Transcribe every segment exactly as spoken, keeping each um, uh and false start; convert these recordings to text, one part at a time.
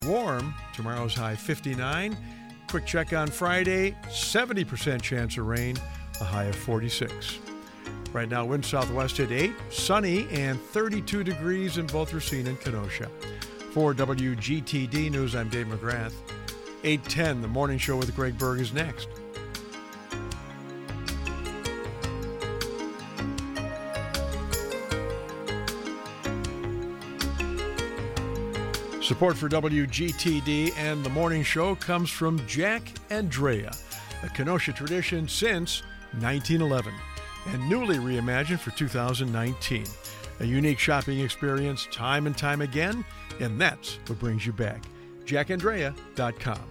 Warm. Tomorrow's high fifty-nine. Quick check on Friday, seventy percent chance of rain, a high of forty-six. Right now, wind southwest at eight, sunny and thirty-two degrees in both Racine and Kenosha. For W G T D News, I'm Dave McGrath. eight ten, the morning show with Greg Berg is next. Support for W G T D and the morning show comes from Jack Andrea, a Kenosha tradition since nineteen eleven and newly reimagined for two thousand nineteen. A unique shopping experience time and time again, and that's what brings you back. jack andrea dot com.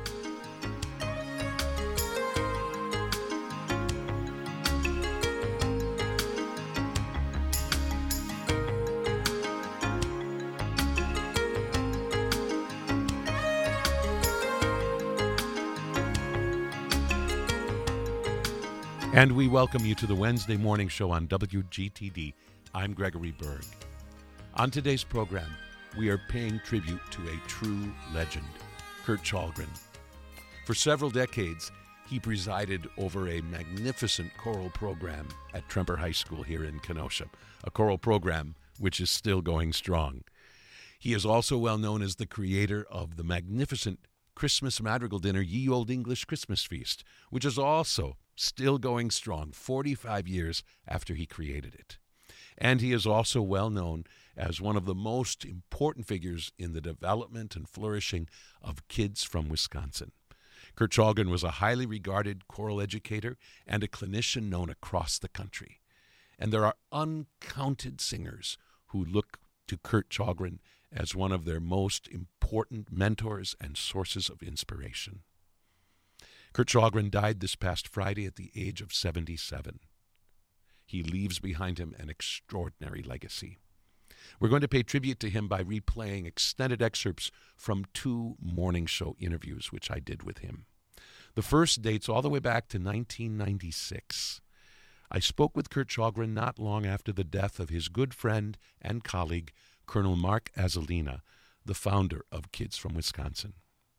And we welcome you to the Wednesday morning show on W G T D. I'm Gregory Berg. On today's program, we are paying tribute to a true legend, Kurt Chalgren. For several decades, he presided over a magnificent choral program at Tremper High School here in Kenosha, a choral program which is still going strong. He is also well known as the creator of the magnificent Christmas Madrigal Dinner, Ye Olde English Christmas Feast, which is also still going strong forty-five years after he created it. And he is also well known as one of the most important figures in the development and flourishing of kids from Wisconsin. Kurt Chalgren was a highly regarded choral educator and a clinician known across the country. And there are uncounted singers who look to Kurt Chalgren as one of their most important mentors and sources of inspiration. Kurt Chalgren died this past Friday at the age of seventy-seven. He leaves behind him an extraordinary legacy. We're going to pay tribute to him by replaying extended excerpts from two morning show interviews which I did with him. The first dates all the way back to nineteen ninety-six. I spoke with Kurt Chalgren not long after the death of his good friend and colleague, Colonel Mark Azzolina, the founder of Kids from Wisconsin.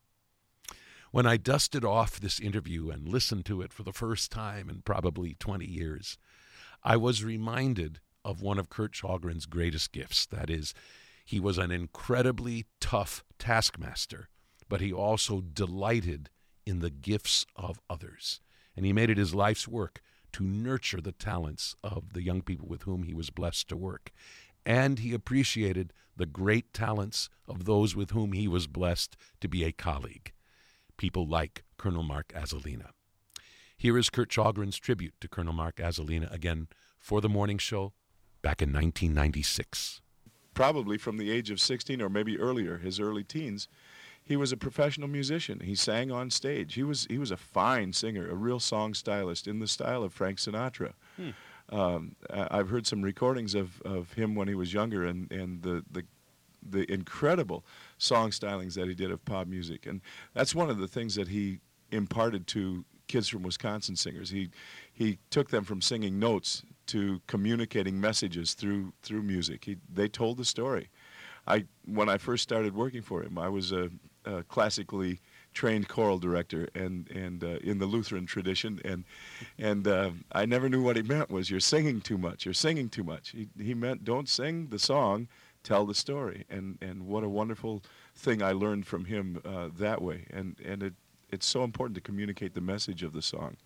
When I dusted off this interview and listened to it for the first time in probably twenty years, I was reminded of one of Kurt Chalgren's greatest gifts. That is, he was an incredibly tough taskmaster, but he also delighted in the gifts of others. And he made it his life's work to nurture the talents of the young people with whom he was blessed to work. And he appreciated the great talents of those with whom he was blessed to be a colleague. People like Colonel Mark Azzolina. Here is Kurt Chalgren's tribute to Colonel Mark Azzolina again for the morning show back in nineteen ninety-six. Probably from the age of sixteen or maybe earlier, his early teens, he was a professional musician. He sang on stage. He was he was a fine singer, a real song stylist in the style of Frank Sinatra. Hmm. Um, I've heard some recordings of, of him when he was younger and, and the, the the incredible song stylings that he did of pop music. And that's one of the things that he imparted to Kids from Wisconsin singers. He he took them from singing notes to communicating messages through through music. He, they told the story. I when I first started working for him, I was a, a classically trained choral director and and uh, in the Lutheran tradition, and and uh, I never knew what he meant was you're singing too much. You're singing too much. He he meant don't sing the song, tell the story. And and what a wonderful thing I learned from him uh, that way. And and it it's so important to communicate the message of the song.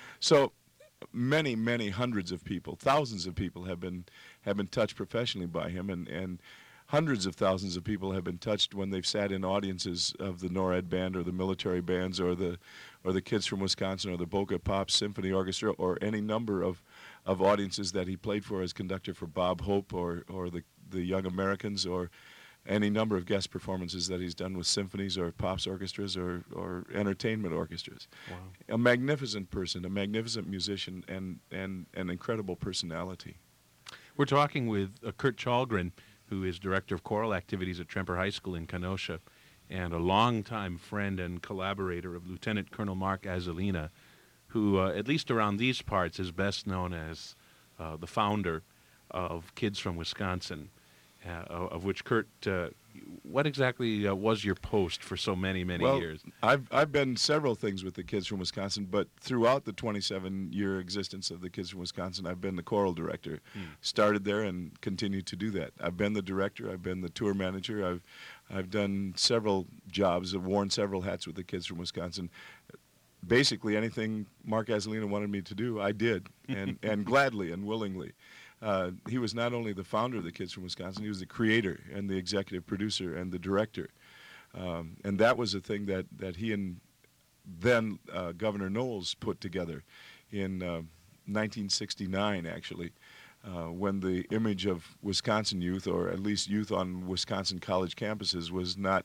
So many many hundreds of people, thousands of people have been have been touched professionally by him, and and hundreds of thousands of people have been touched when they've sat in audiences of the NORAD band or the military bands or the or the Kids from Wisconsin or the Boca Pop Symphony Orchestra or any number of of audiences that he played for as conductor for Bob Hope or or the the Young Americans, or any number of guest performances that he's done with symphonies or pops orchestras or, or entertainment orchestras. Wow. A magnificent person, a magnificent musician, and, and an incredible personality. We're talking with uh, Kurt Chalgren, who is Director of Choral Activities at Tremper High School in Kenosha, and a longtime friend and collaborator of Lieutenant Colonel Mark Azzolina, who, uh, at least around these parts, is best known as uh, the founder of Kids from Wisconsin, uh, of which Kurt uh, what exactly uh, was your post for so many, many well, years? I've I've been several things with the Kids from Wisconsin, but throughout the twenty-seven year existence of the Kids from Wisconsin, I've been the choral director. Hmm. Started there and continued to do that. I've been the director. I've been the tour manager. I've I've done several jobs. I've worn several hats with the Kids from Wisconsin. Basically, anything Mark Azzolina wanted me to do, I did, and and gladly and willingly. Uh, he was not only the founder of the Kids from Wisconsin, he was the creator and the executive producer and the director. Um, and that was a thing that, that he and then uh, Governor Knowles put together in uh, nineteen sixty-nine, actually, uh, when the image of Wisconsin youth, or at least youth on Wisconsin college campuses, was not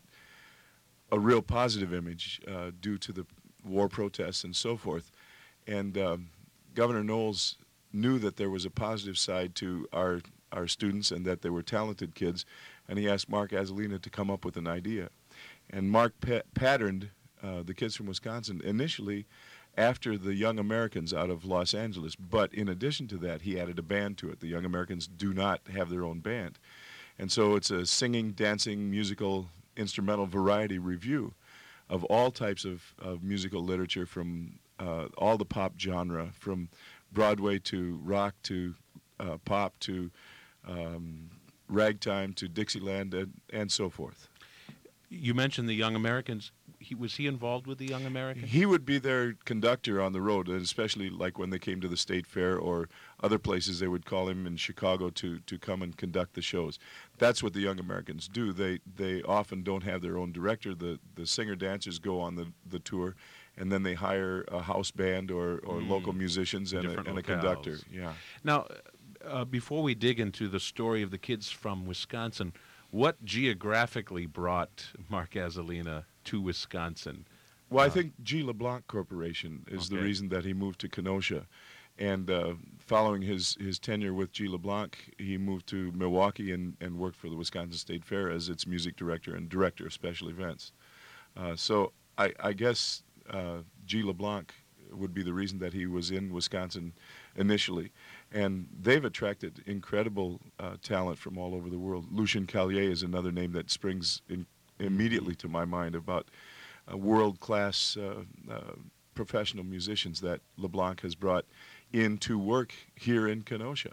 a real positive image uh, due to the war protests and so forth. And um, Governor Knowles knew that there was a positive side to our our students and that they were talented kids, and he asked Mark Azzolina to come up with an idea. And Mark pa- patterned uh, the Kids from Wisconsin initially after the Young Americans out of Los Angeles, but in addition to that, he added a band to it. The Young Americans do not have their own band. And so it's a singing, dancing, musical, instrumental variety review of all types of, of musical literature, from uh, all the pop genre, from Broadway to rock to uh, pop to um, ragtime to Dixieland and, and so forth. You mentioned the Young Americans. He, was he involved with the Young Americans? He would be their conductor on the road, and especially like when they came to the State Fair or other places, they would call him in Chicago to, to come and conduct the shows. That's what the Young Americans do. They they often don't have their own director. The the singer-dancers go on the, the tour, and then they hire a house band or, or mm. local musicians and a, and a conductor. Yeah. Now, uh, before we dig into the story of the Kids from Wisconsin, what geographically brought Mark Azzolina to Wisconsin? Well, I uh, think G. LeBlanc Corporation is okay. the reason that he moved to Kenosha. And uh, following his, his tenure with G. LeBlanc, he moved to Milwaukee and, and worked for the Wisconsin State Fair as its music director and director of special events. Uh, so I, I guess uh, G. LeBlanc would be the reason that he was in Wisconsin initially. And they've attracted incredible uh, talent from all over the world. Lucien Callier is another name that springs in immediately to my mind about uh, world-class uh, uh, professional musicians that LeBlanc has brought in to work here in Kenosha.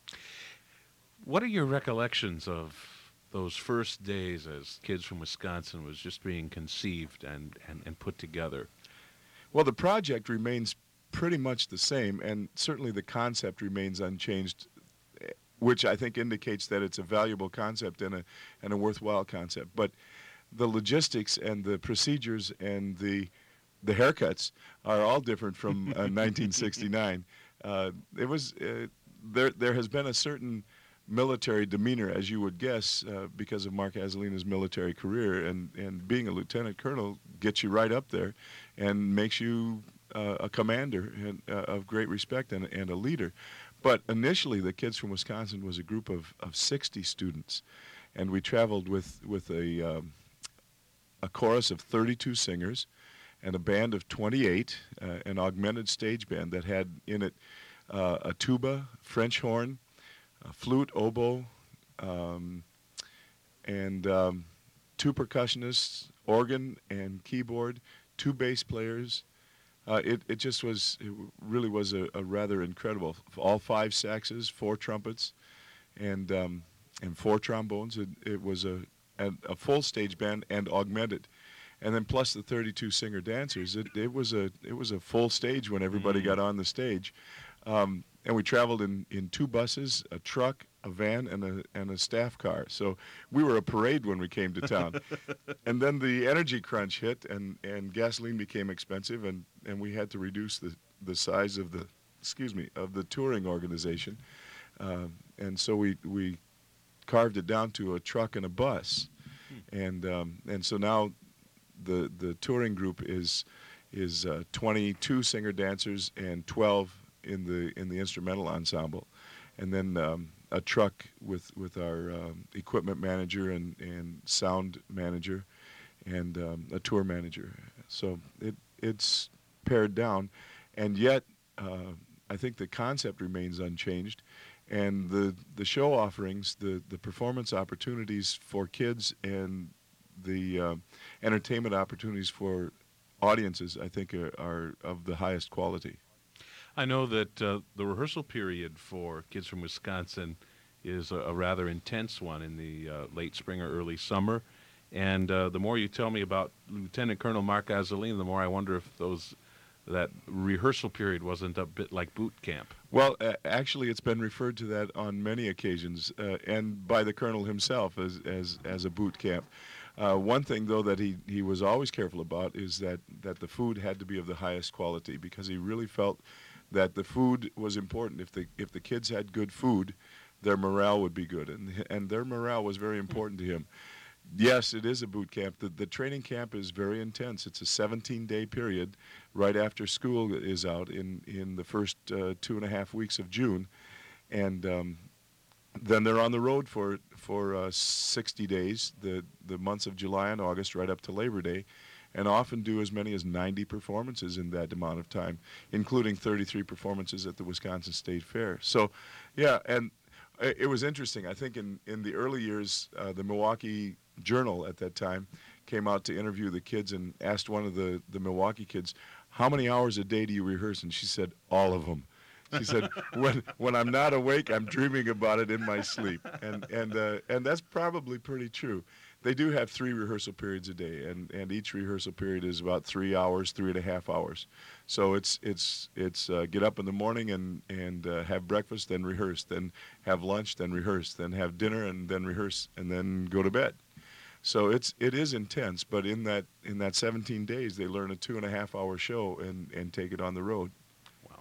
What are your recollections of those first days as Kids from Wisconsin was just being conceived and, and, and put together? Well, the project remains pretty much the same, and certainly the concept remains unchanged, which I think indicates that it's a valuable concept and a and a worthwhile concept. But the logistics and the procedures and the the haircuts are all different from uh, nineteen sixty-nine. Uh, it was uh, there. There has been a certain military demeanor, as you would guess, uh, because of Mark Azzolina's military career, and and being a lieutenant colonel gets you right up there, and makes you uh, a commander and, uh, of great respect and, and a leader. But initially, the Kids from Wisconsin was a group of, of sixty students, and we traveled with with a um, a chorus of thirty-two singers and a band of twenty-eight, uh, an augmented stage band that had in it uh, a tuba, French horn, a flute, oboe, um, and um, two percussionists, organ and keyboard, two bass players. Uh, it, it just was, it really was a, a rather incredible, all five saxes, four trumpets, and um, and four trombones. It, it was a, a a full stage band and augmented, and then plus the thirty-two singer dancers. It it was a it was a full stage when everybody Mm-hmm. got on the stage, um, and we traveled in, in two buses, a truck, a van, and a and a staff car. So we were a parade when we came to town. And then the energy crunch hit, and, and gasoline became expensive, and, and we had to reduce the, the size of the excuse me of the touring organization, um, and so we we carved it down to a truck and a bus, and um, and so now the the touring group is is uh, twenty-two singer dancers and twelve in the in the instrumental ensemble, and then um, a truck with with our um, equipment manager and, and sound manager, and um, a tour manager. So it it's pared down, and yet uh, I think the concept remains unchanged, And the, the show offerings, the, the performance opportunities for kids and the uh, entertainment opportunities for audiences, I think, are, are of the highest quality. I know that uh, the rehearsal period for Kids from Wisconsin is a, a rather intense one in the uh, late spring or early summer. And uh, the more you tell me about Lieutenant Colonel Mark Azzolina, the more I wonder if those that rehearsal period wasn't a bit like boot camp. Well, uh, actually, it's been referred to that on many occasions, uh, and by the colonel himself as as, as a boot camp. Uh, one thing, though, that he, he was always careful about is that, that the food had to be of the highest quality, because he really felt that the food was important. If the if the kids had good food, their morale would be good, and and their morale was very important to him. Yes, it is a boot camp. The, the training camp is very intense. It's a seventeen-day period right after school is out in, in the first uh, two and a half weeks of June. And um, then they're on the road for, for uh, sixty days, the, the months of July and August, right up to Labor Day, and often do as many as ninety performances in that amount of time, including thirty-three performances at the Wisconsin State Fair. So, yeah, and it was interesting. I think in, in the early years, uh, the Milwaukee Journal at that time came out to interview the kids and asked one of the, the Milwaukee kids, how many hours a day do you rehearse? And she said, all of them. She said, when when I'm not awake, I'm dreaming about it in my sleep. And and uh, and that's probably pretty true. They do have three rehearsal periods a day, and, and each rehearsal period is about three hours, three and a half hours. So it's it's it's uh, get up in the morning and and uh, have breakfast, then rehearse, then have lunch, then rehearse, then have dinner, and then rehearse, and then go to bed. So it's it is intense, but in that in that seventeen days, they learn a two and a half hour show and, and take it on the road. Wow.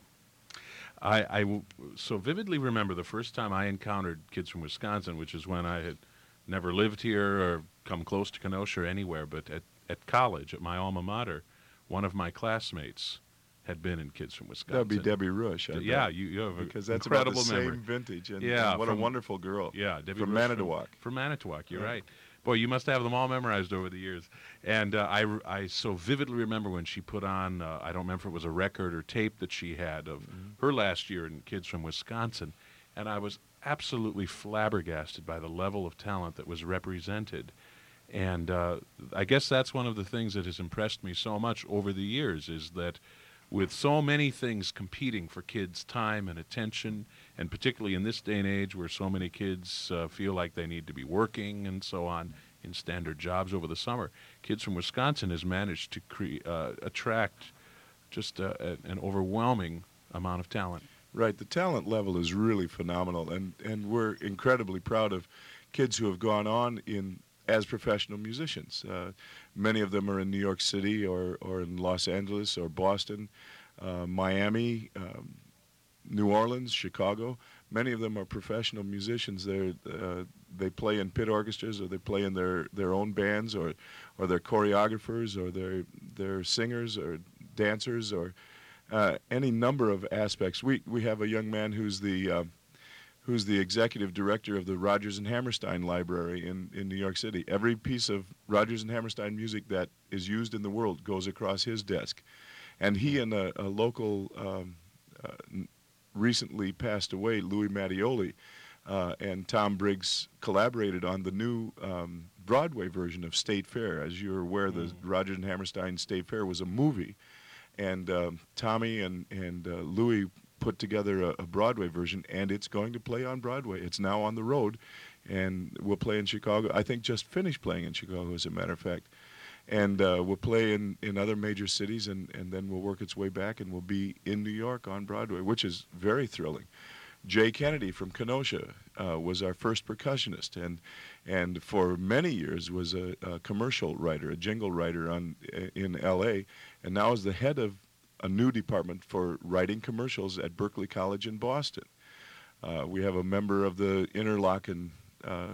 I, I w- so vividly remember the first time I encountered Kids from Wisconsin, which is when I had never lived here or come close to Kenosha or anywhere, but at, at college, at my alma mater, one of my classmates had been in Kids from Wisconsin. That would be Debbie Rush. I yeah, bet. you, you have because that's incredible about the memory. same vintage. And, yeah, and what from, a wonderful girl. Yeah, Debbie from Rush Manitowoc. From, from Manitowoc, you're yeah. right. Boy, you must have them all memorized over the years. And uh, I, I so vividly remember when she put on, uh, I don't remember if it was a record or tape that she had of mm-hmm. her last year in Kids from Wisconsin. And I was absolutely flabbergasted by the level of talent that was represented. And uh, I guess that's one of the things that has impressed me so much over the years, is that with so many things competing for kids' time and attention, and particularly in this day and age where so many kids uh, feel like they need to be working and so on in standard jobs over the summer, Kids from Wisconsin has managed to cre- uh, attract just uh, a, an overwhelming amount of talent. Right. The talent level is really phenomenal, and, and we're incredibly proud of kids who have gone on in as professional musicians. Uh, many of them are in New York City or, or in Los Angeles or Boston, uh, Miami, um, New Orleans, Chicago. Many of them are professional musicians. They're, uh, they play in pit orchestras, or they play in their, their own bands, or or they're choreographers, or they're, they're singers or dancers, or uh, any number of aspects. We, we have a young man who's the... Uh, who's the executive director of the Rodgers and Hammerstein Library in, in New York City. Every piece of Rodgers and Hammerstein music that is used in the world goes across his desk. And he and a, a local, um, uh, recently passed away, Louis Mattioli, uh, and Tom Briggs collaborated on the new um, Broadway version of State Fair. As you're aware, the Rodgers and Hammerstein State Fair was a movie. And um, Tommy and, and uh, Louis put together a, a Broadway version, and it's going to play on Broadway. It's now on the road, and we'll play in Chicago. I think just finished playing in Chicago, as a matter of fact. And uh, we'll play in, in other major cities, and, and then we'll work its way back, and we'll be in New York on Broadway, which is very thrilling. Jay Kennedy from Kenosha uh, was our first percussionist, and and for many years was a, a commercial writer, a jingle writer on in L A, and now is the head of a new department for writing commercials at Berkeley College in Boston. Uh, we have a member of the Interlochen uh,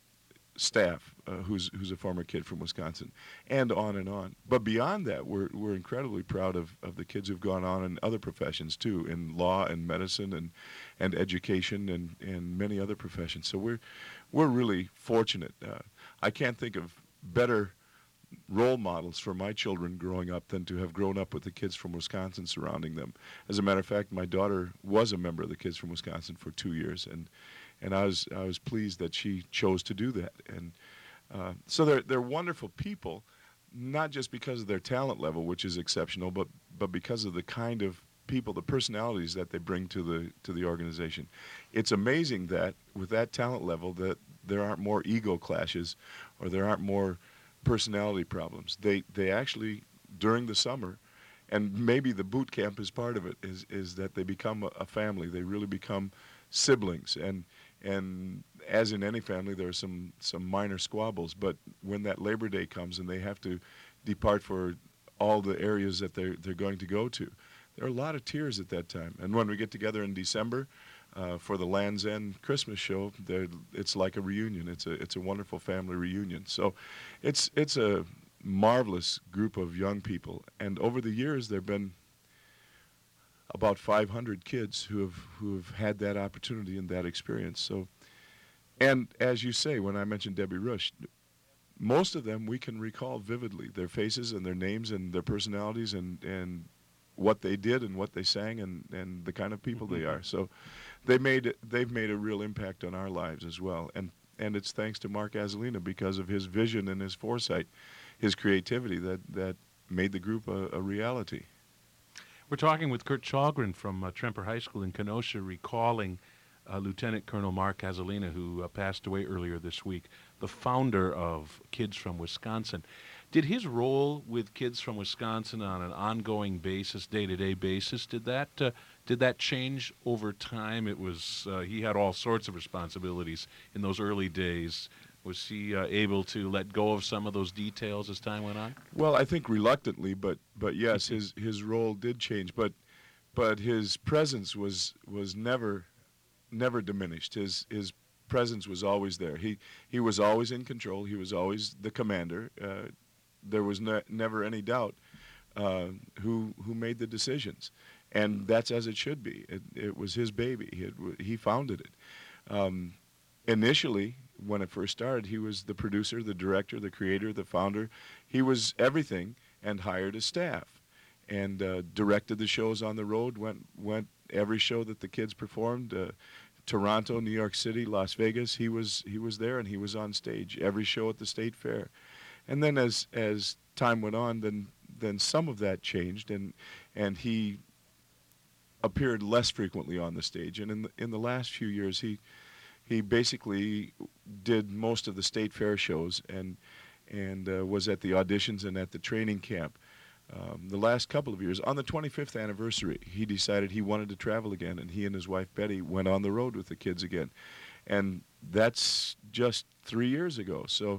staff uh, who's who's a former kid from Wisconsin, and on and on. But beyond that, we're we're incredibly proud of, of the kids who've gone on in other professions too, in law and medicine and and education and, and many other professions. So we're we're really fortunate. Uh, I can't think of better role models for my children growing up than to have grown up with the kids from Wisconsin surrounding them. As a matter of fact, my daughter was a member of the Kids from Wisconsin for two years, and and I was I was pleased that she chose to do that. And uh, so they're they're wonderful people, not just because of their talent level, which is exceptional, but but because of the kind of people, the personalities that they bring to the to the organization. It's amazing that with that talent level that there aren't more ego clashes or there aren't more personality problems. They they actually, during the summer, and maybe the boot camp is part of it, is is that they become a, a family. They really become siblings. And and as in any family, there are some some minor squabbles. But when that Labor Day comes and they have to depart for all the areas that they're they're going to go to, there are a lot of tears at that time. And when we get together in December uh, for the Land's End Christmas show, it's like a reunion. It's a it's a wonderful family reunion. So it's it's a marvelous group of young people. And over the years, there have been about five hundred kids who have who have had that opportunity and that experience. So, and as you say, when I mentioned Debbie Rush, most of them we can recall vividly, their faces and their names and their personalities and and what they did and what they sang and, and the kind of people mm-hmm. they are. So they made they've made a real impact on our lives as well. And and it's thanks to Mark Azzolina because of his vision and his foresight, his creativity that, that made the group a, a reality. We're talking with Kurt Chalgren from uh, Tremper High School in Kenosha, recalling uh, Lieutenant Colonel Mark Azzolina, who uh, passed away earlier this week, the founder of Kids from Wisconsin. Did his role with Kids from Wisconsin on an ongoing basis, day-to-day basis, did that uh, did that change over time? It was uh, he had all sorts of responsibilities in those early days. Was he uh, able to let go of some of those details as time went on? Well, I think reluctantly, but but yes, his his role did change. But but his presence was was never never diminished. His his presence was always there. He he was always in control. He was always the commander. Uh, there was ne- never any doubt uh, who who made the decisions, and that's as it should be. It, it was his baby. He, he founded it. Um, initially, when it first started, he was the producer, the director, the creator, the founder. He was everything and hired a staff and uh, directed the shows on the road, went went every show that the kids performed, uh, Toronto, New York City, Las Vegas. He was he was there and he was on stage, every show at the State Fair. And then as as time went on, then then some of that changed, and and he appeared less frequently on the stage. And in the, in the last few years, he he basically did most of the State Fair shows and and uh, was at the auditions and at the training camp. Um, the last couple of years, on the twenty-fifth anniversary, he decided he wanted to travel again, and he and his wife Betty went on the road with the kids again, and that's just three years ago. So.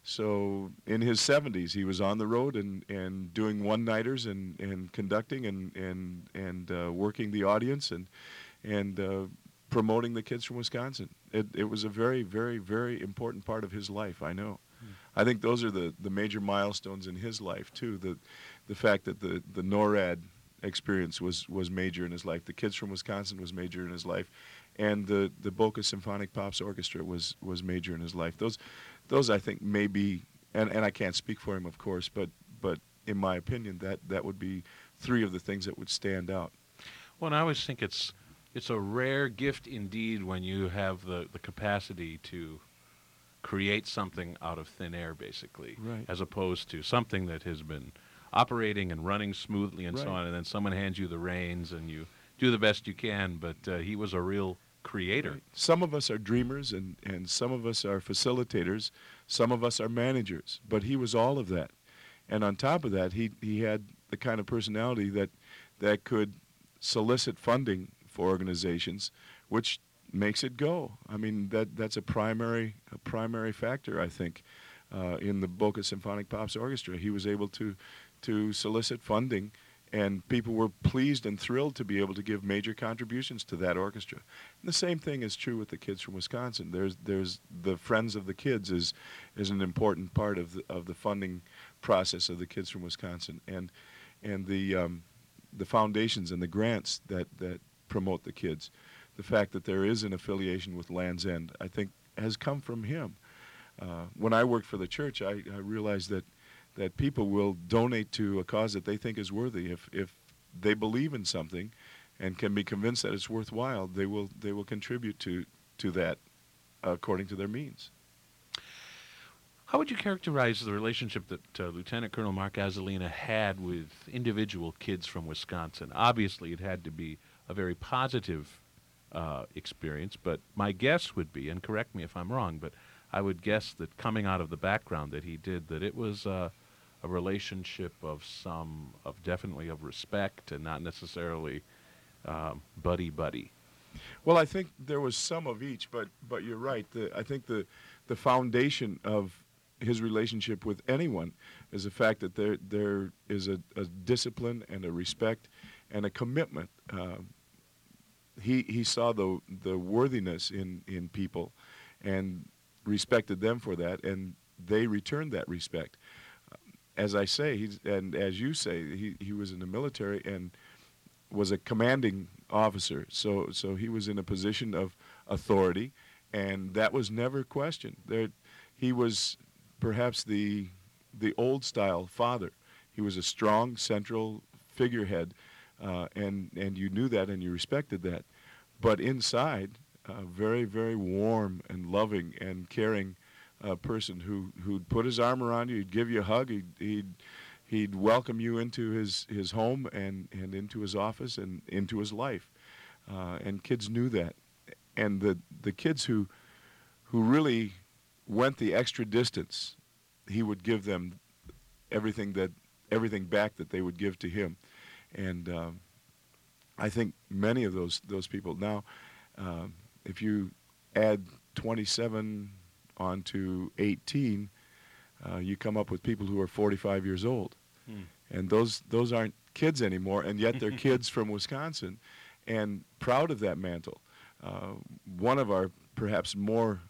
So in his seventies, he was on the road and, and doing one-nighters and, and conducting and and and uh, working the audience and and uh, promoting the Kids from Wisconsin. It it was a very very very important part of his life. I know. Mm. I think those are the, the major milestones in his life too. The the fact that the, the NORAD experience was was major in his life. The Kids from Wisconsin was major in his life, and the the Boca Symphonic Pops Orchestra was was major in his life. Those. Those, I think, may be, and, and I can't speak for him, of course, but but in my opinion, that, that would be three of the things that would stand out. Well, and I always think it's it's a rare gift indeed when you have the, the capacity to create something out of thin air, basically, right. as opposed to something that has been operating and running smoothly and right. so on, and then someone hands you the reins and you do the best you can, but uh, he was a real creator. Right. Some of us are dreamers and, and some of us are facilitators, some of us are managers, but he was all of that. And on top of that, he, he had the kind of personality that that could solicit funding for organizations, which makes it go. I mean, that that's a primary a primary factor, I think, uh, in the Boca Symphonic Pops Orchestra. He was able to to solicit funding, and people were pleased and thrilled to be able to give major contributions to that orchestra. And the same thing is true with the Kids from Wisconsin. There's there's the Friends of the Kids is is an important part of the, of the funding process of the Kids from Wisconsin, and and the um, the foundations and the grants that, that promote the kids. The fact that there is an affiliation with Land's End, I think, has come from him. Uh, when I worked for the church, I, I realized that that people will donate to a cause that they think is worthy. If if they believe in something and can be convinced that it's worthwhile, they will they will contribute to to that according to their means. How would you characterize the relationship that uh, Lieutenant Colonel Mark Azzolina had with individual kids from Wisconsin? Obviously, it had to be a very positive uh, experience, but my guess would be, and correct me if I'm wrong, but I would guess that coming out of the background that he did, that it was uh, a relationship of some, of definitely of respect and not necessarily um, buddy-buddy. Well, I think there was some of each, but but you're right. The, I think the the foundation of his relationship with anyone is the fact that there there is a, a discipline and a respect and a commitment. Uh, he he saw the the worthiness in, in people and respected them for that, and they returned that respect. As I say, he's, and as you say, he, he was in the military and was a commanding officer, so so he was in a position of authority, and that was never questioned. There, he was perhaps the the old style father. He was a strong central figurehead, uh, and and you knew that and you respected that. But inside, a very very warm and loving and caring uh, person who who'd put his arm around you, he'd give you a hug, he'd he'd, he'd welcome you into his, his home and, and into his office and into his life. Uh, and kids knew that. And the the kids who who really went the extra distance, he would give them everything that everything back that they would give to him. And um, I think many of those those people now, um, if you add twenty-seven onto eighteen, uh, you come up with people who are forty-five years old. Hmm. And those those aren't kids anymore, and yet they're kids from Wisconsin and proud of that mantle. Uh, one of our perhaps more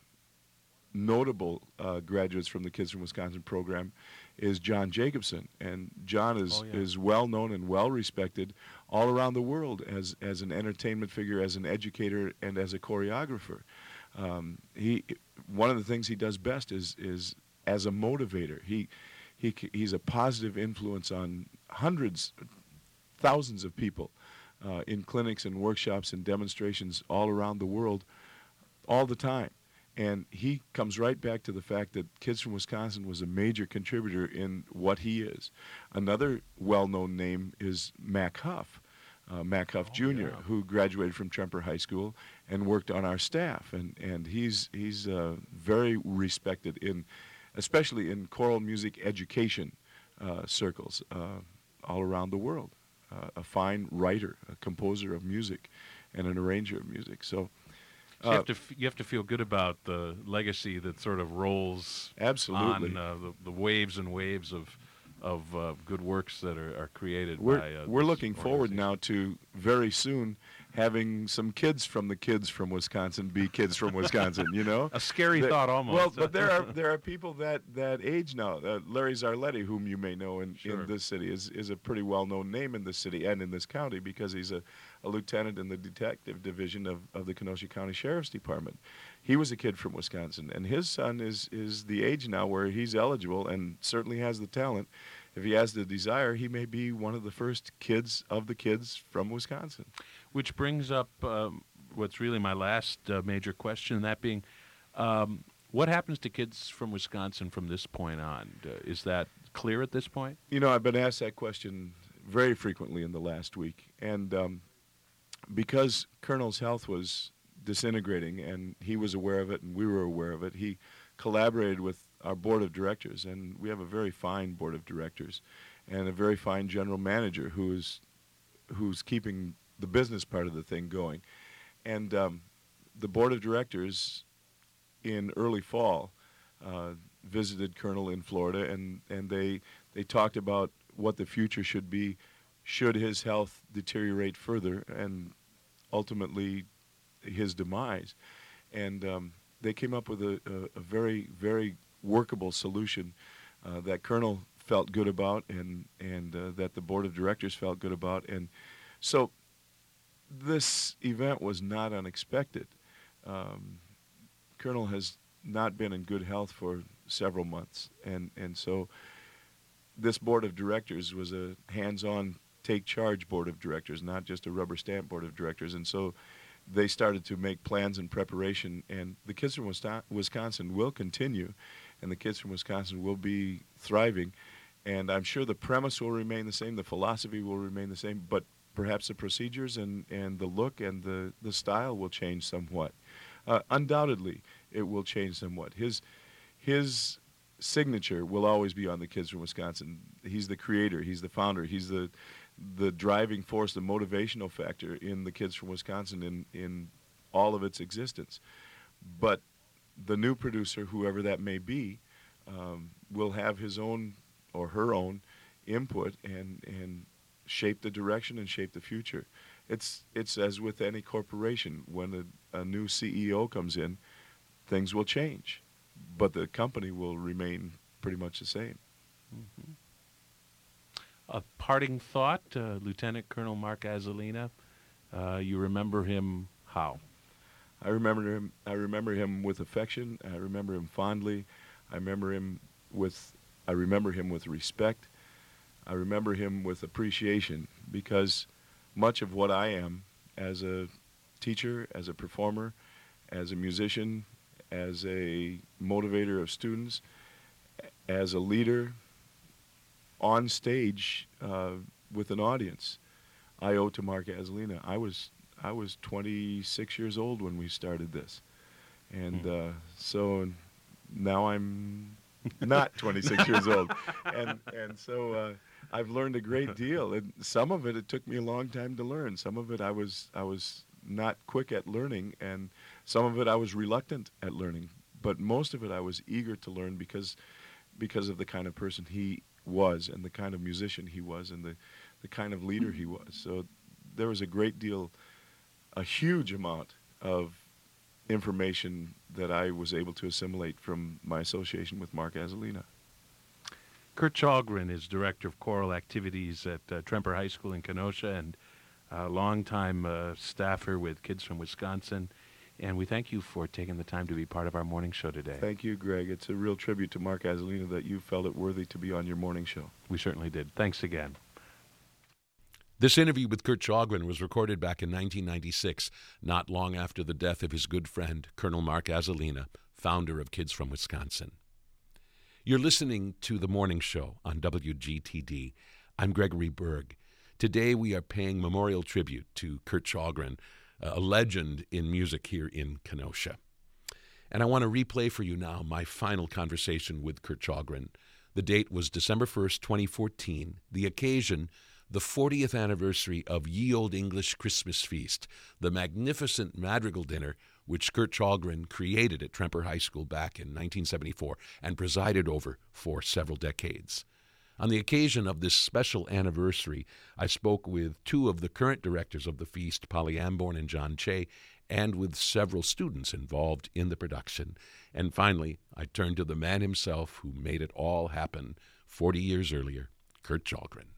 notable uh, graduates from the Kids from Wisconsin program is John Jacobson, and John is, oh, yeah. is well known and well respected all around the world as, as an entertainment figure, as an educator, and as a choreographer. Um, he one of the things he does best is is as a motivator. He he he's a positive influence on hundreds, thousands of people uh, in clinics and workshops and demonstrations all around the world, all the time. And he comes right back to the fact that Kids from Wisconsin was a major contributor in what he is. Another well-known name is Mac Huff, uh, Mac Huff oh, Junior, yeah. who graduated from Tremper High School and worked on our staff. And, and he's, he's uh, very respected, in, especially in choral music education uh, circles uh, all around the world. Uh, a fine writer, a composer of music, and an arranger of music. So. So you have to f- you have to feel good about the legacy that sort of rolls Absolutely. on uh, the, the waves and waves of of uh, good works that are, are created we're, by. Uh, we're this looking forward now organization. to very soon having some kids from the Kids from Wisconsin be kids from Wisconsin. You know, A scary That- thought almost. Well, but there are there are people that, that age now. Uh, Larry Zarletti, whom you may know in, Sure. in this city, is is a pretty well known name in this city and in this county because he's a, a lieutenant in the detective division of, of the Kenosha County Sheriff's Department. He was a kid from Wisconsin, and his son is is the age now where he's eligible and certainly has the talent. If he has the desire, he may be one of the first kids of the kids from Wisconsin. Which brings up um, what's really my last uh, major question, that being, um, what happens to kids from Wisconsin from this point on? Uh, is that clear at this point? You know, I've been asked that question very frequently in the last week. And um, because Colonel's health was disintegrating and he was aware of it and we were aware of it, he collaborated with our board of directors. And we have a very fine board of directors and a very fine general manager who is who's keeping the business part of the thing going. And um, the board of directors in early fall uh, visited Colonel in Florida, and, and they they talked about what the future should be should his health deteriorate further and ultimately his demise. And um, they came up with a, a, a very, very workable solution uh, that Colonel felt good about and, and uh, that the board of directors felt good about. And so this event was not unexpected. Um, Colonel has not been in good health for several months, and, and so this board of directors was a hands-on, take-charge board of directors, not just a rubber stamp board of directors. And so they started to make plans and preparation, and the Kids from Wisconsin will continue, and the Kids from Wisconsin will be thriving. And I'm sure the premise will remain the same, the philosophy will remain the same, but perhaps the procedures and, and the look and the, the style will change somewhat. Uh, undoubtedly, it will change somewhat. His, his signature will always be on the Kids from Wisconsin. He's the creator, he's the founder, he's the the driving force, the motivational factor in the Kids from Wisconsin in, in all of its existence. But the new producer, whoever that may be, um, will have his own or her own input and, and shape the direction and shape the future. It's, it's as with any corporation. When a, a new C E O comes in, things will change, but the company will remain pretty much the same. Mm-hmm. A parting thought, uh, Lieutenant Colonel Mark Azzolina. Uh, you remember him how? I remember him. I remember him with affection. I remember him fondly. I remember him with. I remember him with respect. I remember him with appreciation, because much of what I am as a teacher, as a performer, as a musician, as a motivator of students, as a leader on stage uh, with an audience, I owe to Mark Azzolina. I was I was twenty-six years old when we started this, and uh, so now I'm not twenty-six years old, and and so uh, I've learned a great deal. And some of it it took me a long time to learn. Some of it I was I was not quick at learning, and some of it I was reluctant at learning. But most of it I was eager to learn because because of the kind of person he was and the kind of musician he was and the, the kind of leader he was. So there was a great deal, a huge amount of information that I was able to assimilate from my association with Mark Azzolina. Kurt Chalgren is Director of Choral Activities at uh, Tremper High School in Kenosha and a longtime uh, staffer with Kids from Wisconsin. And we thank you for taking the time to be part of our morning show today. Thank you, Greg. It's a real tribute to Mark Azzolina that you felt it worthy to be on your morning show. We certainly did. Thanks again. This interview with Kurt Chalgren was recorded back in nineteen ninety-six, not long after the death of his good friend, Colonel Mark Azzolina, founder of Kids from Wisconsin. You're listening to The Morning Show on W G T D. I'm Gregory Berg. Today we are paying memorial tribute to Kurt Chalgren, a legend in music here in Kenosha. And I want to replay for you now my final conversation with Kurt Chalgren. The date was December first, twenty fourteen. The occasion, the fortieth anniversary of Ye Olde English Christmas Feast, the magnificent madrigal dinner which Kurt Chalgren created at Tremper High School back in nineteen seventy-four and presided over for several decades. On the occasion of this special anniversary, I spoke with two of the current directors of the feast, Polly Amborn and John Che, and with several students involved in the production. And finally, I turned to the man himself who made it all happen forty years earlier, Kurt Chalgren.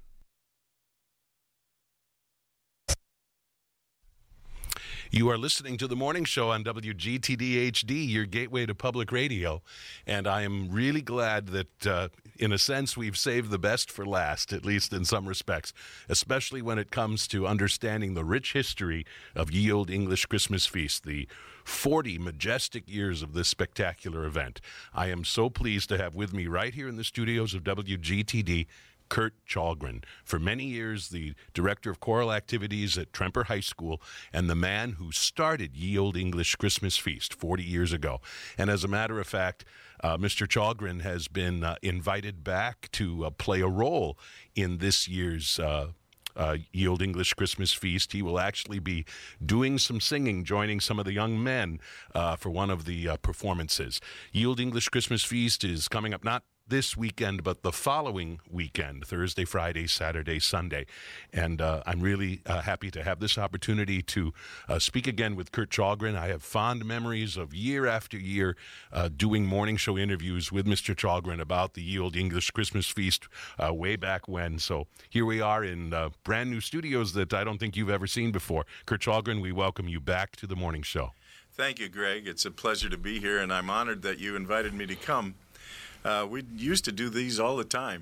You are listening to The Morning Show on W G T D H D, your gateway to public radio. And I am really glad that, uh, in a sense, we've saved the best for last, at least in some respects, especially when it comes to understanding the rich history of Ye Olde English Christmas Feast, the forty majestic years of this spectacular event. I am so pleased to have with me right here in the studios of W G T D, Kurt Chalgren, for many years the director of choral activities at Tremper High School and the man who started Ye Olde English Christmas Feast forty years ago. And as a matter of fact, uh, Mister Chalgren has been uh, invited back to uh, play a role in this year's uh, uh, Ye Olde English Christmas Feast. He will actually be doing some singing, joining some of the young men uh, for one of the uh, performances. Ye Olde English Christmas Feast is coming up not this weekend, but the following weekend, Thursday, Friday, Saturday, Sunday. And uh, I'm really uh, happy to have this opportunity to uh, speak again with Kurt Chalgren. I have fond memories of year after year uh, doing morning show interviews with Mister Chalgren about the Ye Olde English Christmas Feast uh, way back when. So here we are in uh, brand new studios that I don't think you've ever seen before. Kurt Chalgren, we welcome you back to the morning show. Thank you, Greg. It's a pleasure to be here, and I'm honored that you invited me to come. Uh, we used to do these all the time,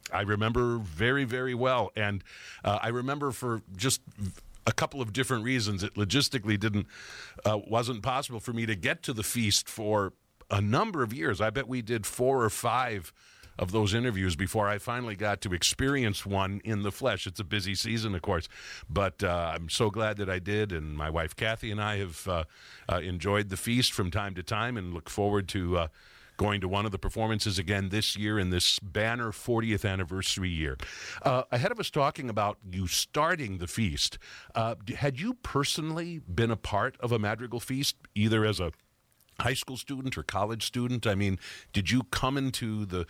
I remember very, very well. And uh, I remember for just a couple of different reasons, it logistically didn't, uh, wasn't possible for me to get to the feast for a number of years. I bet we did four or five of those interviews before I finally got to experience one in the flesh. It's a busy season, of course, but uh, I'm so glad that I did, and my wife Kathy and I have uh, uh, enjoyed the feast from time to time and look forward to uh, going to one of the performances again this year in this banner fortieth anniversary year. Uh, ahead of us talking about you starting the feast, uh, had you personally been a part of a Madrigal feast, either as a high school student or college student? I mean, did you come into the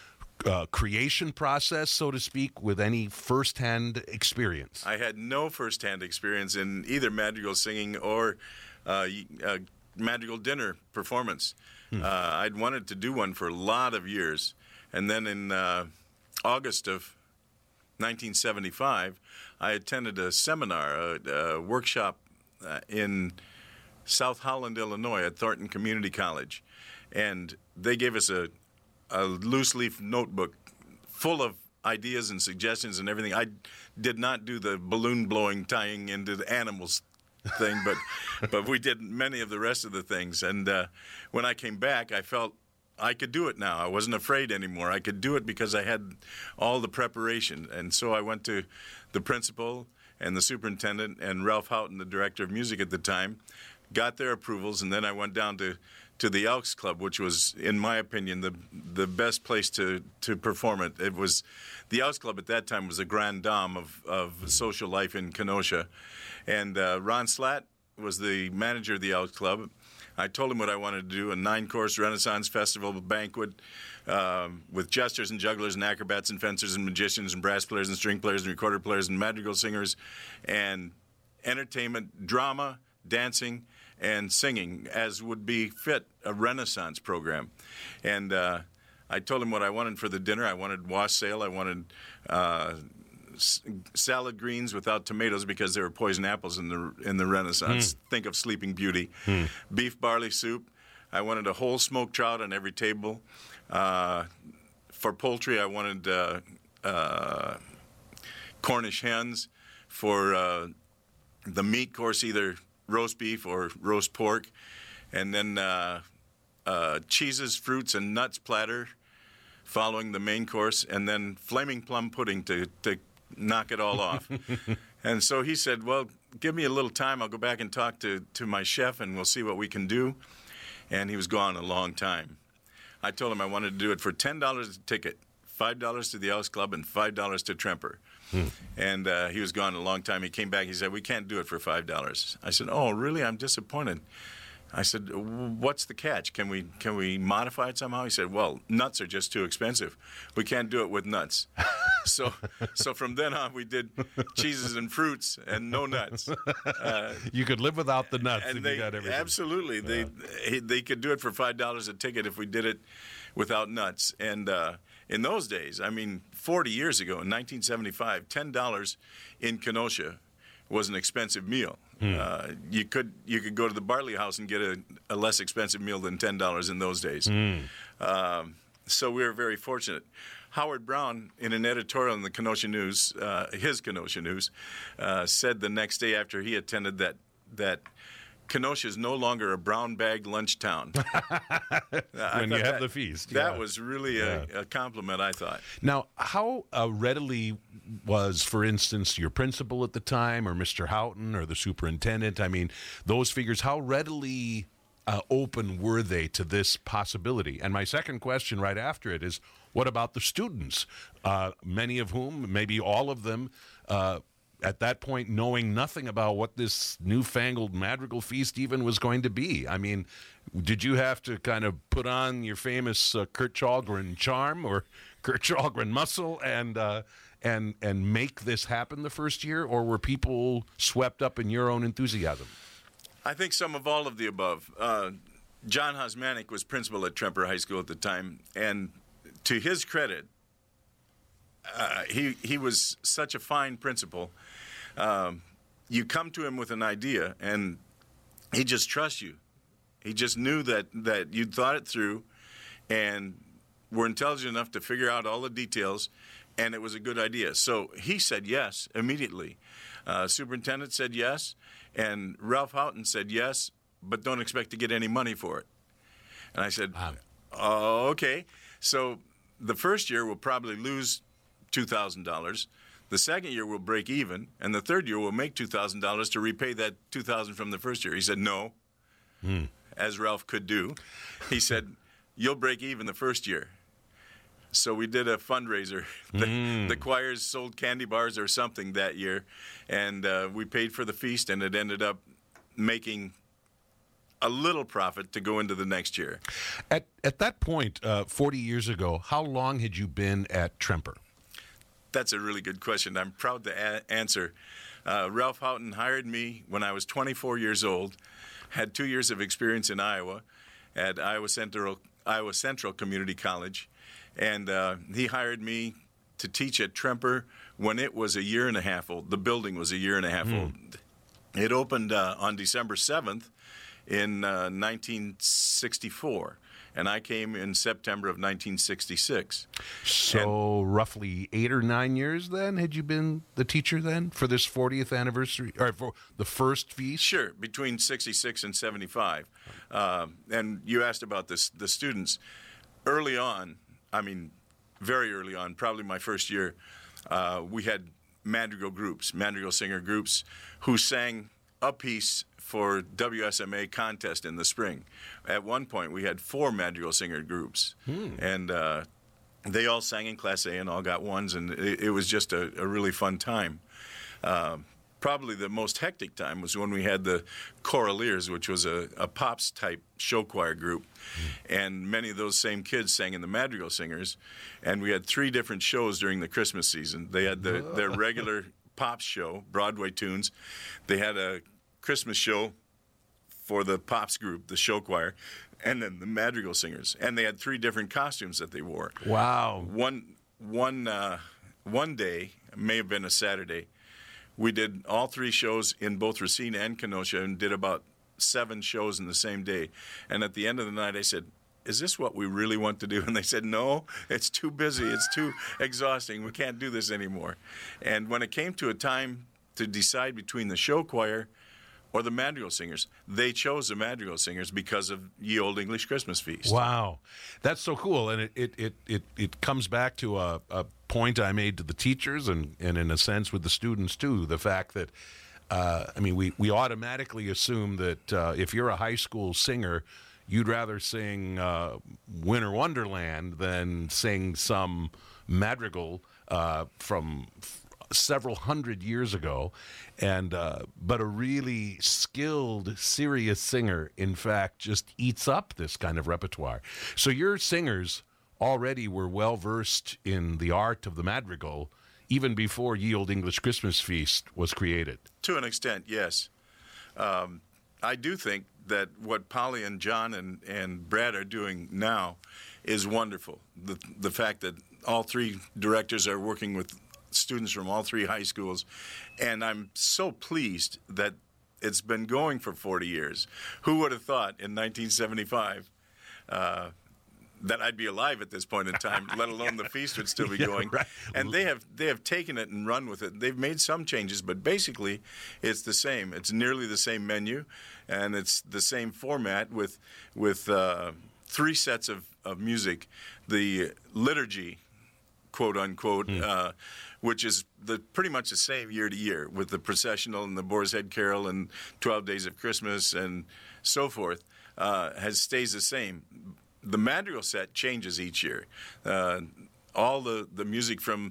Uh, creation process, so to speak, with any firsthand experience? I had no firsthand experience in either madrigal singing or uh, uh, madrigal dinner performance. Hmm. Uh, I'd wanted to do one for a lot of years, and then in uh, August of nineteen seventy-five, I attended a seminar, a, a workshop uh, in South Holland, Illinois, at Thornton Community College, and they gave us a a loose-leaf notebook full of ideas and suggestions and everything. I did not do the balloon blowing, tying into the animals thing, but but we did many of the rest of the things. And uh, when I came back, I felt I could do it now. I wasn't afraid anymore. I could do it because I had all the preparation. And so I went to the principal and the superintendent and Ralph Houghton, the director of music at the time, got their approvals, and then I went down to to the Elks Club, which was, in my opinion, the the best place to, to perform it. It was, the Elks Club at that time was a grand dame of, of social life in Kenosha. And uh, Ron Slatt was the manager of the Elks Club. I told him what I wanted to do, a nine-course Renaissance Festival banquet um, with jesters and jugglers and acrobats and fencers and magicians and brass players and string players and recorder players and madrigal singers and entertainment, drama, dancing, and singing, as would be fit a Renaissance program. And uh, I told him what I wanted for the dinner. I wanted wassail. I wanted uh, s- salad greens without tomatoes because there were poison apples in the in the Renaissance. Mm. Think of Sleeping Beauty. Mm. Beef barley soup. I wanted a whole smoked trout on every table. Uh, for poultry, I wanted uh, uh, Cornish hens. For uh, the meat course, either roast beef or roast pork, and then uh, uh, cheeses, fruits, and nuts platter following the main course, and then flaming plum pudding to, to knock it all off. And so he said, well, give me a little time. I'll go back and talk to, to my chef, and we'll see what we can do. And he was gone a long time. I told him I wanted to do it for ten dollars a ticket, five dollars to the Elks Club and five dollars to Tremper. Hmm. And uh, he was gone a long time. He came back. He said, we can't do it for five dollars. I said, oh, really? I'm disappointed. I said, what's the catch? Can we can we modify it somehow? He said, well, nuts are just too expensive. We can't do it with nuts. so so from then on, we did cheeses and fruits and no nuts. Uh, you could live without the nuts and if they, you got everything. Absolutely. Yeah. They, they could do it for five dollars a ticket if we did it without nuts. And uh, in those days, I mean, forty years ago, in nineteen seventy-five, ten dollars in Kenosha was an expensive meal. Hmm. Uh, you could you could go to the Bartley House and get a, a less expensive meal than ten dollars in those days. Hmm. Um, so we were very fortunate. Howard Brown, in an editorial in the Kenosha News, uh, his Kenosha News, uh, said the next day after he attended that that Kenosha is no longer a brown bag lunch town. when you have that, the feast. That yeah. was really a, yeah. a compliment, I thought. Now, how uh, readily was, for instance, your principal at the time or Mister Houghton or the superintendent, I mean, those figures, how readily uh, open were they to this possibility? And my second question right after it is, what about the students, uh, many of whom, maybe all of them, uh, at that point, knowing nothing about what this newfangled madrigal feast even was going to be? I mean, did you have to kind of put on your famous uh, Kurt Chalgren charm or Kurt Chalgren muscle and uh, and and make this happen the first year, or were people swept up in your own enthusiasm? I think some of all of the above. Uh, John Hosmanic was principal at Tremper High School at the time, and to his credit, Uh, he he was such a fine principal. Um, you come to him with an idea, and he just trusts you. He just knew that, that you'd thought it through and were intelligent enough to figure out all the details, and it was a good idea. So he said yes immediately. Uh, superintendent said yes, and Ralph Houghton said yes, but don't expect to get any money for it. And I said, Wow. oh, okay. So the first year we'll probably lose two thousand dollars. The second year we'll break even, and the third year we'll make two thousand dollars to repay that two thousand dollars from the first year. He said no, Mm. as Ralph could do. He said, you'll break even the first year. So we did a fundraiser. The, Mm. the choirs sold candy bars or something that year, and uh, we paid for the feast, and it ended up making a little profit to go into the next year. At at that point, uh, forty years ago, how long had you been at Tremper? That's a really good question. I'm proud to a- answer. Uh, Ralph Houghton hired me when I was twenty-four years old, had two years of experience in Iowa at Iowa Central, Iowa Central Community College, and uh, he hired me to teach at Tremper when it was a year and a half old. The building was a year and a half Mm. old. It opened uh, on December seventh in uh, nineteen sixty-four, and I came in September of nineteen sixty-six. So roughly eight or nine years then had you been the teacher then for this fortieth anniversary, or for the first feast? Sure, between sixty-six and seventy-five. Um, and you asked about this, the students. Early on, I mean, very early on, probably my first year, uh, we had madrigal groups, madrigal singer groups, who sang a piece for W S M A contest in the spring. At one point, we had four madrigal singer groups, and uh, they all sang in Class A and all got ones, and it, it was just a, a really fun time. Uh, probably the most hectic time was when we had the Choraleers, which was a, a pops-type show choir group, and many of those same kids sang in the madrigal singers, and we had three different shows during the Christmas season. They had the, their regular pops show, Broadway tunes. They had a Christmas show for the pops group, the show choir, and then the madrigal singers. And they had three different costumes that they wore. Wow. One one uh, one day, may have been a Saturday, we did all three shows in both Racine and Kenosha and did about seven shows in the same day. And at the end of the night, I said, is this what we really want to do? And they said, no, it's too busy. It's too exhausting. We can't do this anymore. And when it came to a time to decide between the show choir or the madrigal singers, they chose the madrigal singers because of Ye Olde English Christmas Feast. Wow, that's so cool, and it it it it, it comes back to a, a point I made to the teachers, and, and in a sense with the students too. The fact that uh, I mean, we we automatically assume that uh, if you're a high school singer, you'd rather sing uh, Winter Wonderland than sing some madrigal uh, from f- several hundred years ago, and uh, but a really skilled, serious singer, in fact, just eats up this kind of repertoire. So your singers already were well versed in the art of the madrigal even before Ye Olde English Christmas Feast was created. To an extent, yes. Um, I do think that what Polly and John and, and Brad are doing now is wonderful. The the fact that all three directors are working with students from all three high schools, and I'm so pleased that it's been going for forty years. Who would have thought in nineteen seventy-five uh, that I'd be alive at this point in time, let alone the feast would still be Yeah, going. right. And they have they have taken it and run with it. They've made some changes, but basically it's the same. It's nearly the same menu, and it's the same format with with uh, three sets of, of music. The liturgy, quote unquote, mm. uh, which is the pretty much the same year to year with the processional and the Boar's Head Carol and twelve Days of Christmas and so forth, uh, has stays the same. The madrigal set changes each year. Uh, all the, the music from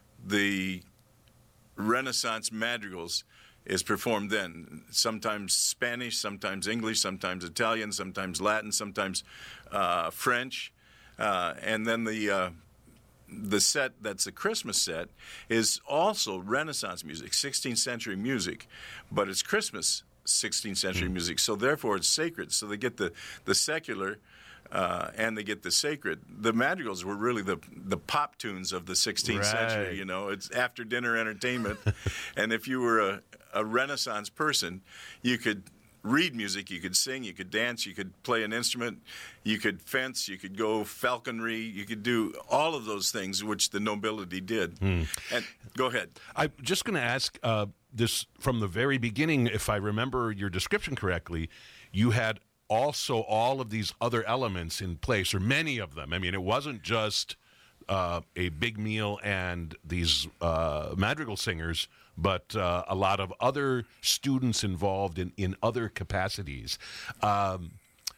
the Renaissance madrigals is performed then. Sometimes Spanish, sometimes English, sometimes Italian, sometimes Latin, sometimes uh, French. Uh, and then the uh, the set that's a Christmas set is also Renaissance music, sixteenth century music, but it's Christmas sixteenth century mm. music. So therefore it's sacred. So they get the, the secular Uh, and they get the sacred. The madrigals were really the the pop tunes of the sixteenth Right. century. You know, it's after dinner entertainment, and if you were a, a Renaissance person, you could read music, you could sing, you could dance, you could play an instrument, you could fence, you could go falconry, you could do all of those things which the nobility did. Hmm. And go ahead. I'm just going to ask uh, this from the very beginning, if I remember your description correctly, you had also all of these other elements in place, or many of them. I mean, it wasn't just uh, a big meal and these uh, madrigal singers, but uh, a lot of other students involved in, in other capacities. Um,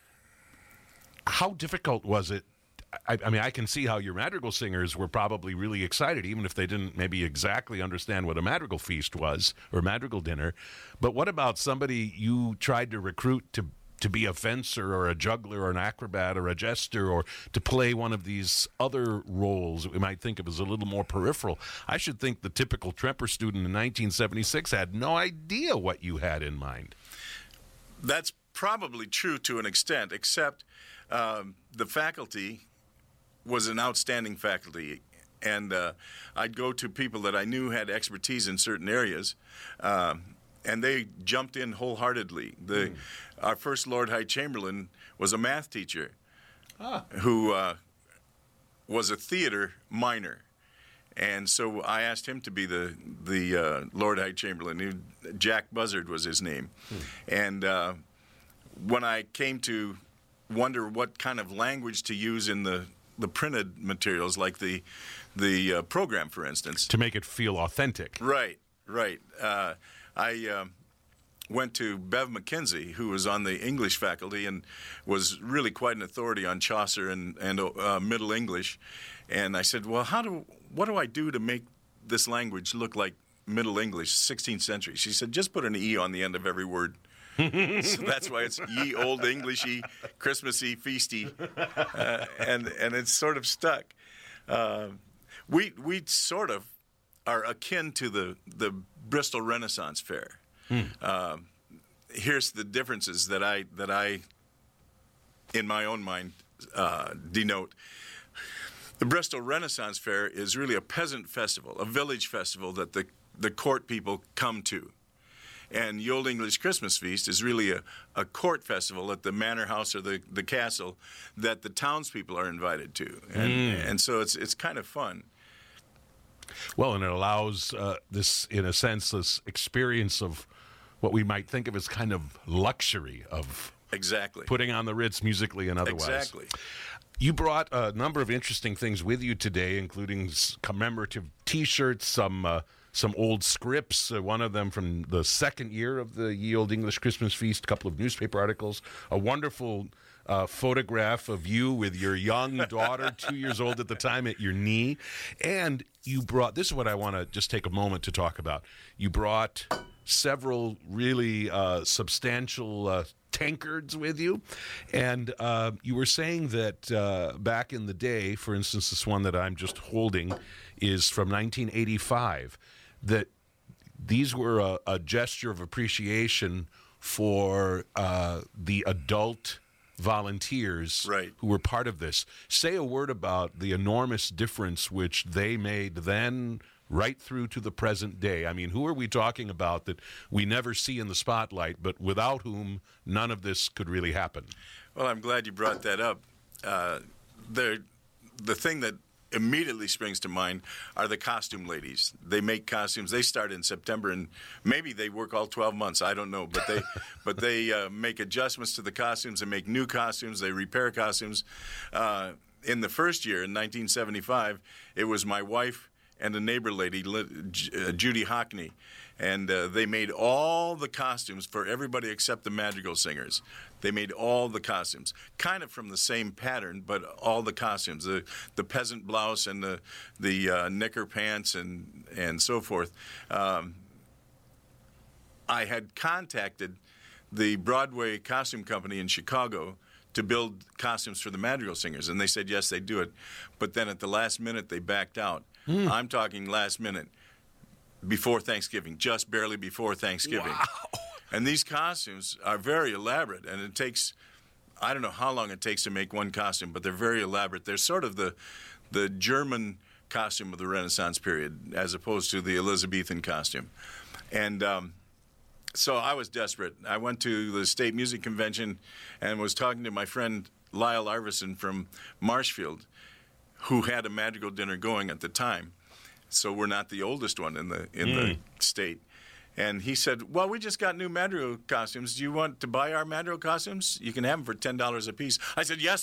how difficult was it? I, I mean, I can see how your madrigal singers were probably really excited, even if they didn't maybe exactly understand what a madrigal feast was or madrigal dinner. But what about somebody you tried to recruit to to be a fencer or a juggler or an acrobat or a jester, or to play one of these other roles that we might think of as a little more peripheral? I should think the typical Tremper student in nineteen seventy-six had no idea what you had in mind. That's probably true to an extent, except um, the faculty was an outstanding faculty. And uh, I'd go to people that I knew had expertise in certain areas, um, and they jumped in wholeheartedly. The, mm. Our first Lord High Chamberlain was a math teacher ah. who uh, was a theater minor. And so I asked him to be the, the uh, Lord High Chamberlain. He, Jack Buzzard was his name. Hmm. And uh, when I came to wonder what kind of language to use in the, the printed materials, like the, the uh, program, for instance. To make it feel authentic. Right, right. Uh, I uh, went to Bev McKenzie, who was on the English faculty and was really quite an authority on Chaucer and, and uh, Middle English. And I said, well, how do what do I do to make this language look like Middle English, sixteenth century? She said, just put an E on the end of every word. So that's why it's ye old Englishy, Christmassy, feasty, uh, and and it's sort of stuck. Uh, we we sort of are akin to the the Bristol Renaissance Fair. Hmm. Uh, here's the differences that I that I, in my own mind, uh, denote. The Bristol Renaissance Fair is really a peasant festival, a village festival that the the court people come to. And the Old English Christmas Feast is really a, a court festival at the manor house or the, the castle that the townspeople are invited to. And, mm. and so it's it's kind of fun. Well, and it allows uh, this, in a sense, this experience of what we might think of as kind of luxury of exactly putting on the Ritz musically and otherwise. Exactly. You brought a number of interesting things with you today, including commemorative T-shirts, some uh, some old scripts, uh, one of them from the second year of the Ye Olde English Christmas Feast, a couple of newspaper articles, a wonderful uh, photograph of you with your young daughter, two years old at the time, at your knee. And you brought, this is what I want to just take a moment to talk about. You brought several really uh, substantial uh, tankards with you, and uh, you were saying that uh, back in the day, for instance, this one that I'm just holding is from nineteen eighty-five, that these were a, a gesture of appreciation for uh, the adult volunteers right. who were part of this. Say a word about the enormous difference which they made then right through to the present day. I mean, who are we talking about that we never see in the spotlight, but without whom none of this could really happen? Well, I'm glad you brought that up. Uh, the, the thing that immediately springs to mind are the costume ladies. They make costumes. They start in September, and maybe they work all twelve months. I don't know. But they, but they uh, make adjustments to the costumes. They make new costumes. They repair costumes. Uh, in the first year, in nineteen seventy-five, it was my wife and a neighbor lady, uh, Judy Hockney, and uh, they made all the costumes for everybody except the madrigal singers. They made all the costumes, kind of from the same pattern, but all the costumes, the the peasant blouse and the the uh, knicker pants and and so forth. Um, I had contacted the Broadway costume company in Chicago to build costumes for the madrigal singers, and they said yes, they'd do it. But then at the last minute, they backed out. Mm. I'm talking last minute, before Thanksgiving, just barely before Thanksgiving. Wow. And these costumes are very elaborate, and it takes, I don't know how long it takes to make one costume, but they're very elaborate. They're sort of the the German costume of the Renaissance period, as opposed to the Elizabethan costume. And um, so I was desperate. I went to the state music convention and was talking to my friend Lyle Arvison from Marshfield, who had a madrigal dinner going at the time. So we're not the oldest one in the in mm. the state. And he said, well, we just got new madrigal costumes. Do you want to buy our madrigal costumes? You can have them for ten dollars a piece. I said, yes.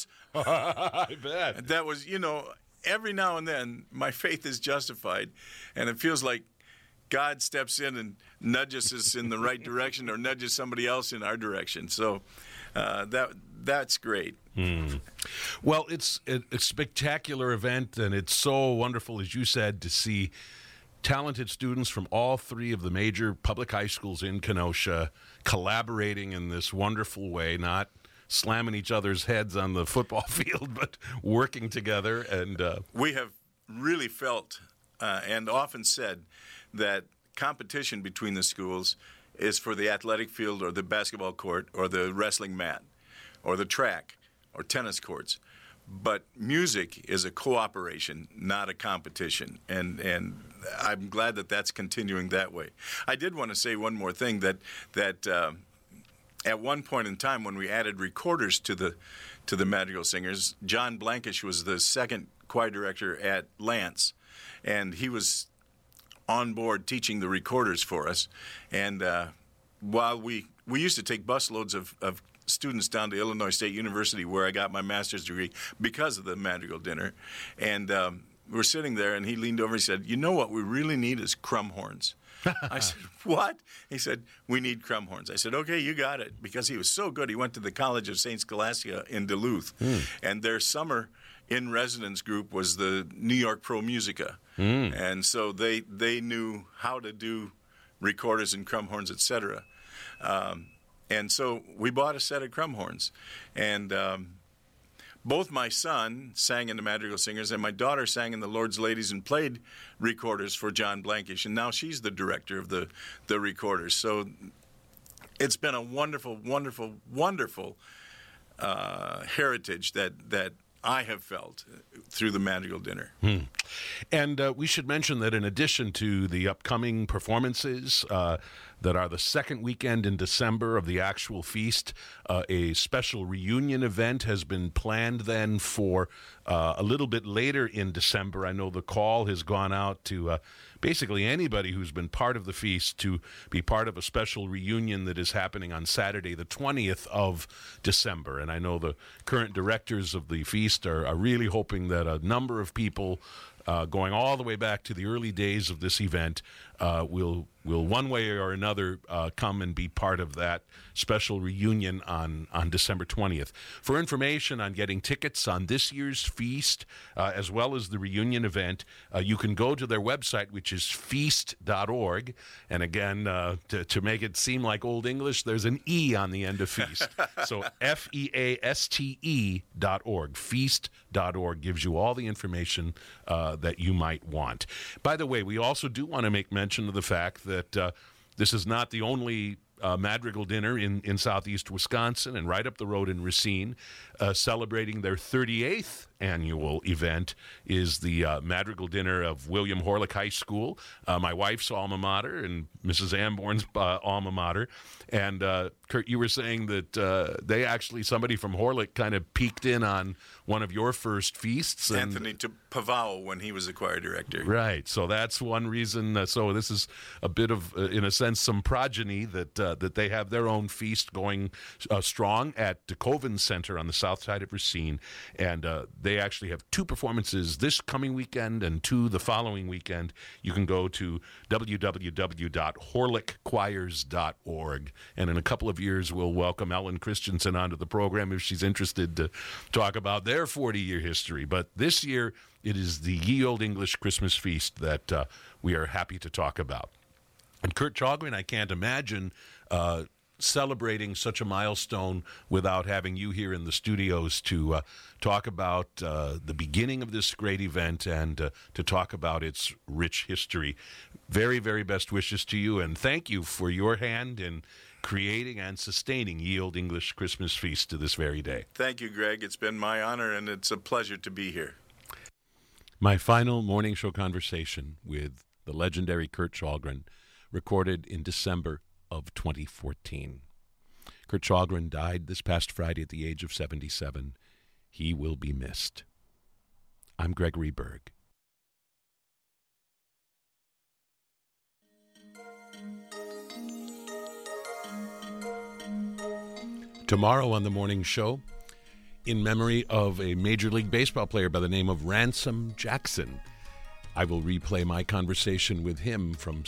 I bet. That was, you know, every now and then my faith is justified, and it feels like God steps in and nudges us in the right direction or nudges somebody else in our direction. So uh, that that's great. Hmm. Well, it's a, a spectacular event, and it's so wonderful, as you said, to see talented students from all three of the major public high schools in Kenosha collaborating in this wonderful way, not slamming each other's heads on the football field, but working together. And uh, we have really felt uh, and often said that competition between the schools is for the athletic field or the basketball court or the wrestling mat or the track or tennis courts. But music is a cooperation, not a competition, and and I'm glad that that's continuing that way. I did want to say one more thing, that that uh, at one point in time when we added recorders to the to the Madrigal Singers, John Blankish was the second choir director at Lance, and he was on board teaching the recorders for us. And uh, while we we used to take busloads of, of students down to Illinois State University, where I got my master's degree because of the Madrigal dinner, and um, we're sitting there, and he leaned over and said, you know what we really need is crumb horns. I said, what? He said, we need crumb horns. I said, okay, you got it, because he was so good. He went to the College of Saint Scholastica in Duluth, mm. and their summer in residence group was the New York Pro Musica, mm. and so they they knew how to do recorders and crumb horns, et cetera. Um, And so we bought a set of crumb horns. And um, both my son sang in the Madrigal Singers, and my daughter sang in the Lord's Ladies and played recorders for John Blankish. And now she's the director of the, the recorders. So it's been a wonderful, wonderful, wonderful uh, heritage that, that I have felt through the Madrigal dinner. Hmm. And uh, we should mention that in addition to the upcoming performances uh, that are the second weekend in December of the actual feast, uh, a special reunion event has been planned then for uh, a little bit later in December. I know the call has gone out to uh, basically anybody who's been part of the feast to be part of a special reunion that is happening on Saturday, the twentieth of December. And I know the current directors of the feast are, are really hoping that a number of people uh, going all the way back to the early days of this event uh, will will one way or another uh, come and be part of that special reunion on, on December twentieth. For information on getting tickets on this year's feast, uh, as well as the reunion event, uh, you can go to their website, which is feast dot org. And again, uh, to, to make it seem like Old English, there's an E on the end of feast. So F E A S T E dot org. feast dot org gives you all the information uh, that you might want. By the way, we also do want to make mention of the fact that that uh, this is not the only uh, Madrigal dinner in, in southeast Wisconsin, and right up the road in Racine, uh, celebrating their thirty-eighth annual event is the uh, Madrigal dinner of William Horlick High School, uh, my wife's alma mater and Missus Amborn's uh, alma mater. And uh, Kurt, you were saying that uh, they actually, somebody from Horlick kind of peeked in on one of your first feasts. And, Anthony Pavao, when he was the choir director. Right. So that's one reason. Uh, so this is a bit of, uh, in a sense, some progeny that uh, that they have their own feast going uh, strong at DeKoven Center on the south side of Racine. And uh, they actually have two performances this coming weekend and two the following weekend. You can go to w w w dot horlick choirs dot org. And in a couple of years, we'll welcome Ellen Christensen onto the program if she's interested to talk about their forty-year history. But this year, it is the Ye Olde English Christmas Feast that uh, we are happy to talk about. And Kurt Chalgrin, I can't imagine uh, celebrating such a milestone without having you here in the studios to uh, talk about uh, the beginning of this great event and uh, to talk about its rich history. Very, very best wishes to you, and thank you for your hand in creating and sustaining Ye Olde English Christmas Feast to this very day. Thank you, Greg. It's been my honor, and it's a pleasure to be here. My final morning show conversation with the legendary Kurt Chalgrin, recorded in December of twenty fourteen. Kurt Shalgren died this past Friday at the age of seventy-seven. He will be missed. I'm Gregory Berg. Tomorrow on the morning show, in memory of a Major League Baseball player by the name of Ransom Jackson, I will replay my conversation with him from